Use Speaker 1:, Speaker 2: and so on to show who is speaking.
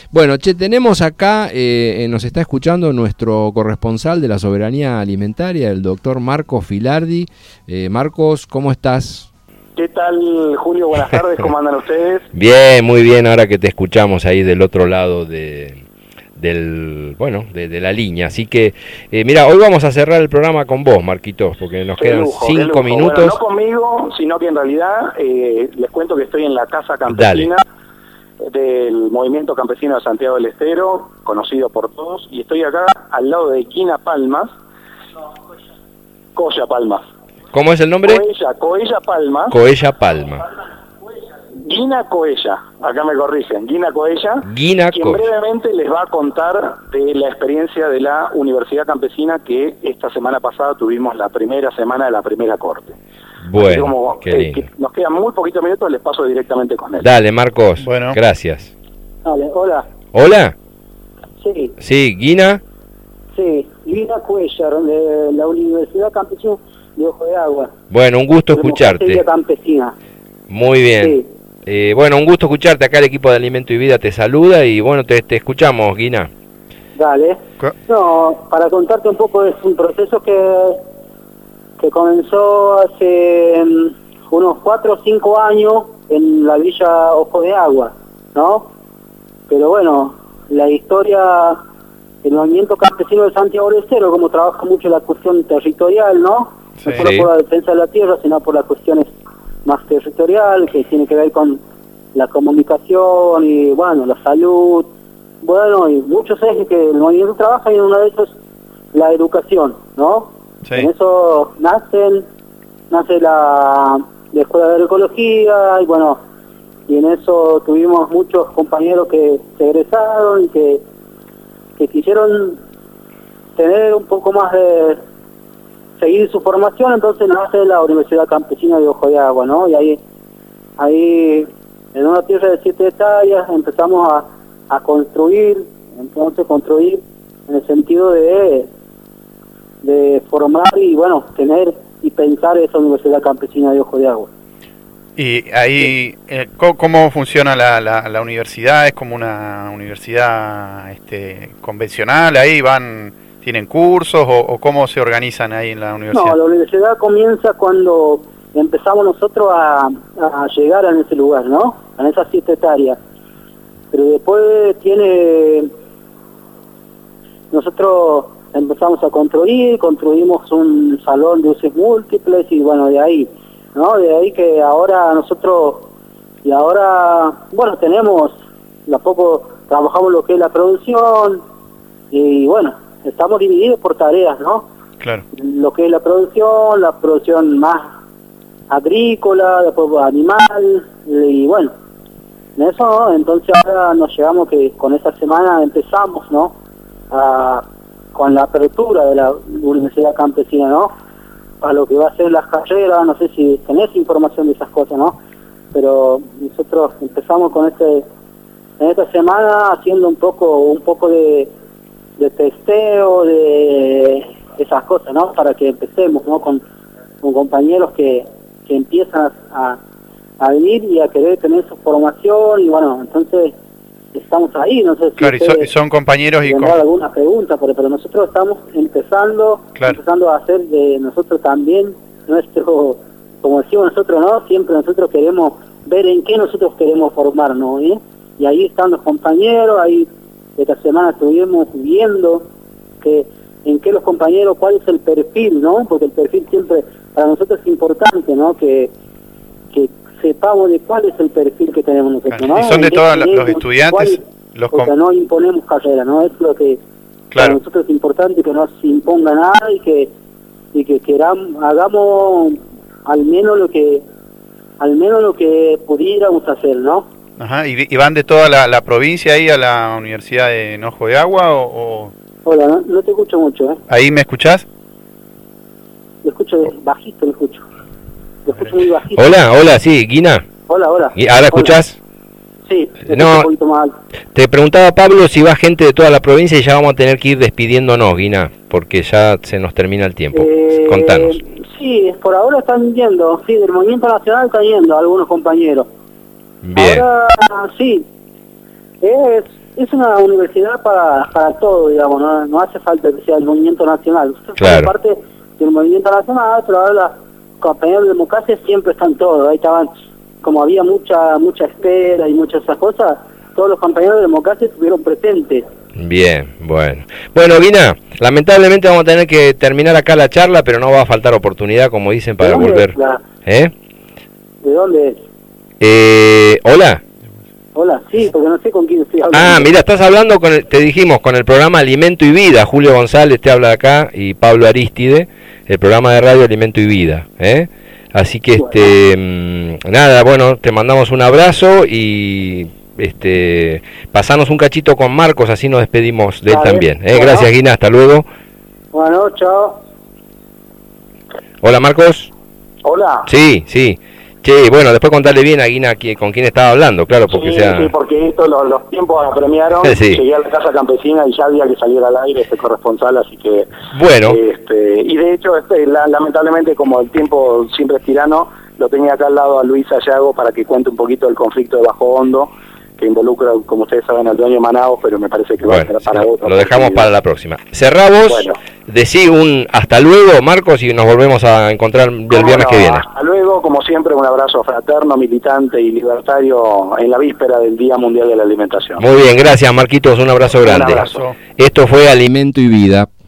Speaker 1: Bueno, che, tenemos acá, nos está escuchando nuestro corresponsal de la soberanía alimentaria, el doctor Marcos Filardi. Marcos, ¿cómo estás?
Speaker 2: ¿Qué tal, Julio? Buenas tardes, ¿cómo andan ustedes?
Speaker 1: Bien, muy bien, ahora que te escuchamos ahí del otro lado de la línea. Así que, mira, hoy vamos a cerrar el programa con vos, Marquitos, porque nos quedan 5 minutos.
Speaker 2: Bueno, no conmigo, sino que en realidad les cuento que estoy en la Casa Campesina del Movimiento Campesino de Santiago del Estero, conocido por todos, y estoy acá al lado de Gina Palmas. Coya Palmas.
Speaker 1: ¿Cómo es el nombre?
Speaker 2: Coella Palmas.
Speaker 1: Coella Palma.
Speaker 2: Gina Coella, acá me corrigen, Gina Coella, quien brevemente les va a contar de la experiencia de la Universidad Campesina que esta semana pasada tuvimos la primera semana de la primera corte.
Speaker 1: Bueno,
Speaker 2: como, que nos quedan muy poquitos minutos, les paso directamente con él.
Speaker 1: Dale, Marcos, bueno. Gracias.
Speaker 2: Dale, hola.
Speaker 1: ¿Hola?
Speaker 2: Sí.
Speaker 1: Sí, ¿Gina?
Speaker 2: Sí, Gina Coella, de la Universidad Campesina de Ojo de Agua.
Speaker 1: Bueno, un gusto escucharte.
Speaker 2: Campesina.
Speaker 1: Muy bien. Sí. Bueno, un gusto escucharte. Acá el equipo de Alimento y Vida te saluda y bueno, te escuchamos, Gina.
Speaker 2: Dale. No, para contarte un poco, es un proceso que comenzó hace unos 4 o 5 años en la villa Ojo de Agua, ¿no? Pero bueno, la historia del movimiento campesino de Santiago del Estero, como trabaja mucho la cuestión territorial, ¿no? Sí. No solo por la defensa de la tierra, sino por las cuestiones más territorial, que tiene que ver con la comunicación y, bueno, la salud, bueno, y muchos ejes que el movimiento trabaja, y una de esas la educación, ¿no? Sí. En eso nace la Escuela de Agroecología, y bueno, y en eso tuvimos muchos compañeros que se egresaron y que quisieron tener un poco más de seguir su formación, entonces nace la Universidad Campesina de Ojo de Agua, ¿no? Y ahí en una tierra de 7 hectáreas empezamos a construir en el sentido de formar y, bueno, tener y pensar esa Universidad Campesina de Ojo de Agua.
Speaker 3: Y ahí, ¿cómo funciona la universidad? ¿Es como una universidad convencional? Ahí ¿tienen cursos o cómo se organizan ahí en la universidad?
Speaker 2: No, la universidad comienza cuando empezamos nosotros a llegar a ese lugar, ¿no? En esas 7 hectáreas. Pero después nosotros empezamos a construimos un salón de usos múltiples y, bueno, de ahí, ¿no? De ahí que ahora bueno, trabajamos lo que es la producción y, bueno, estamos divididos por tareas, ¿no?
Speaker 3: Claro.
Speaker 2: Lo que es la producción más agrícola, después animal, y bueno, en eso, ¿no? Entonces ahora nos llegamos que con esta semana empezamos, ¿no? Con la apertura de la Universidad Campesina, ¿no? A lo que va a ser las carreras, no sé si tenés información de esas cosas, ¿no? Pero nosotros empezamos en esta semana haciendo un poco de testeo de esas cosas, ¿no? Para que empecemos, ¿no? Con compañeros que empiezan a venir y a querer tener su formación y, bueno, entonces estamos ahí, no sé si
Speaker 3: claro, y son compañeros y
Speaker 2: alguna pregunta, pero nosotros estamos empezando a hacer de nosotros también nuestro, como decimos nosotros, ¿no? Siempre nosotros queremos ver en qué nosotros queremos formarnos, ¿eh? Y ahí están los compañeros, ahí esta semana estuvimos viendo en qué los compañeros, cuál es el perfil, ¿no? Porque el perfil siempre para nosotros es importante, ¿no? Que sepamos de cuál es el perfil que tenemos nosotros, ¿no?
Speaker 3: ¿Y son de todos los estudiantes?
Speaker 2: Porque no imponemos carrera, ¿no? Es lo que para nosotros es importante, que no se imponga nada y que hagamos al menos lo que pudiéramos hacer, ¿no?
Speaker 3: Ajá, ¿y van de toda la provincia ahí a la Universidad de Ojo de Agua o...?
Speaker 2: Hola, no te escucho mucho, ¿eh?
Speaker 3: ¿Ahí me escuchás?
Speaker 2: Lo escucho bajito, lo escucho muy bajito.
Speaker 1: Hola, sí, Gina.
Speaker 2: Hola.
Speaker 1: ¿Y ahora escuchás?
Speaker 2: Sí,
Speaker 1: no,
Speaker 2: un poquito más alto.
Speaker 1: Te preguntaba, Pablo, si va gente de toda la provincia y ya vamos a tener que ir despidiéndonos, Gina, porque ya se nos termina el tiempo. Contanos.
Speaker 2: Sí, por ahora están yendo, sí, del Movimiento Nacional están yendo algunos compañeros.
Speaker 1: Bien.
Speaker 2: Ahora, sí, es es una universidad para todo, digamos, no hace falta que sea el movimiento nacional. Usted
Speaker 1: Claro.
Speaker 2: forma parte del movimiento nacional, pero ahora los compañeros de Mocase siempre están todos. Ahí estaban, como había mucha espera y muchas esas cosas, todos los compañeros de Mocase estuvieron presentes.
Speaker 1: Bien, bueno. Bueno, Guina, lamentablemente vamos a tener que terminar acá la charla, pero no va a faltar oportunidad, como dicen, para
Speaker 2: ¿De dónde
Speaker 1: volver.
Speaker 2: es la-
Speaker 1: ¿Eh?
Speaker 2: ¿De dónde es?
Speaker 1: Hola.
Speaker 2: Hola, sí, porque no sé con quién estoy hablando.
Speaker 1: Ah, mira, estás hablando te dijimos, con el programa Alimento y Vida. Julio González te habla acá y Pablo Aristide, el programa de radio Alimento y Vida. Así que, nada, bueno, te mandamos un abrazo y pasanos un cachito con Marcos, así nos despedimos de él
Speaker 2: Vale.
Speaker 1: también.
Speaker 2: Bueno.
Speaker 1: Gracias, Guina, hasta luego.
Speaker 2: Bueno, chao.
Speaker 1: Hola, Marcos.
Speaker 4: Hola.
Speaker 1: Sí, sí. Che, bueno, después contarle bien a Guina con quién estaba hablando, claro, porque
Speaker 4: Sí, sí, porque esto los tiempos apremiaron.
Speaker 1: Sí.
Speaker 4: Llegué a la casa campesina y ya había que salir al aire este corresponsal, así que
Speaker 1: Bueno.
Speaker 4: y de hecho lamentablemente, como el tiempo siempre es tirano, lo tenía acá al lado a Luis Ayago para que cuente un poquito el conflicto de Bajo Hondo, que involucra, como ustedes saben, al dueño de Manaos, pero me parece que va a ser para otro.
Speaker 1: Lo dejamos para la próxima. Cerramos,
Speaker 4: Bueno.
Speaker 1: decí un hasta luego, Marcos, y nos volvemos a encontrar el viernes que viene.
Speaker 4: Hasta luego, como siempre, un abrazo fraterno, militante y libertario en la víspera del Día Mundial de la Alimentación.
Speaker 1: Muy bien, gracias, Marquitos, un abrazo grande.
Speaker 4: abrazo.
Speaker 1: Esto fue Alimento y Vida.